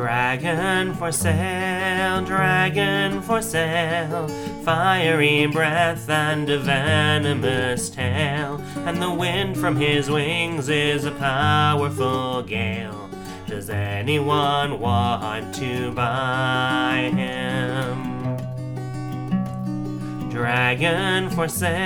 Dragon for sale, fiery breath and a venomous tail, and the wind from his wings is a powerful gale. Does anyone want to buy him? Dragon for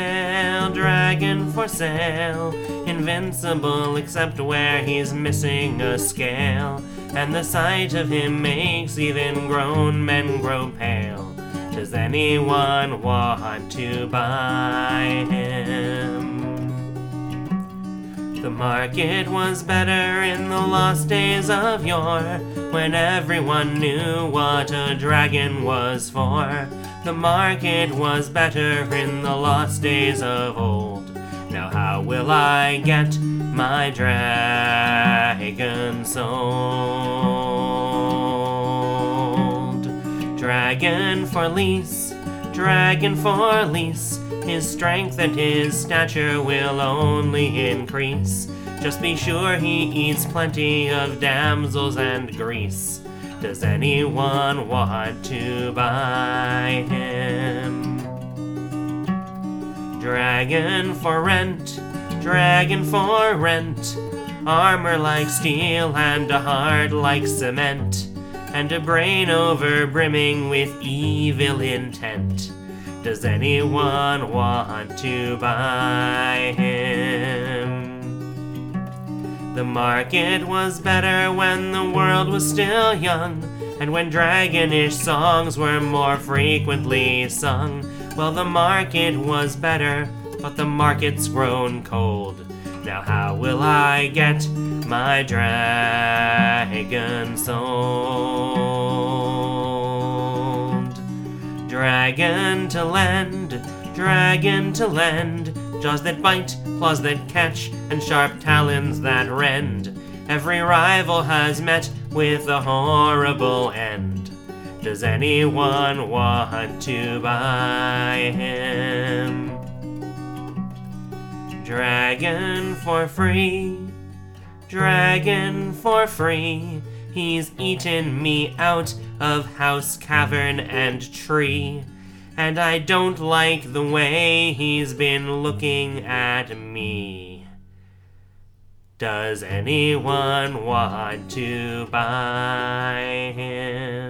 sale, invincible except where he's missing a scale, and the sight of him makes even grown men grow pale. Does anyone want to buy him? The market was better in the lost days of yore, when everyone knew what a dragon was for. The market was better in the lost days of old. Now how will I get my dragon sold? Dragon for lease, his strength and his stature will only increase. Just be sure he eats plenty of damsels and grease. Does anyone want to buy him? Dragon for rent, armor like steel and a heart like cement, and a brain over brimming with evil intent. Does anyone want to buy him? The market was better when the world was still young, and when dragonish songs were more frequently sung. Well, the market was better, but the market's grown cold. Now how will I get my dragon sold? Dragon to lend, jaws that bite, claws that catch, and sharp talons that rend. Every rival has met with a horrible end. Does anyone want to buy him? Dragon for free, he's eaten me out of house, cavern, and tree. And I don't like the way he's been looking at me. Does anyone want to buy him?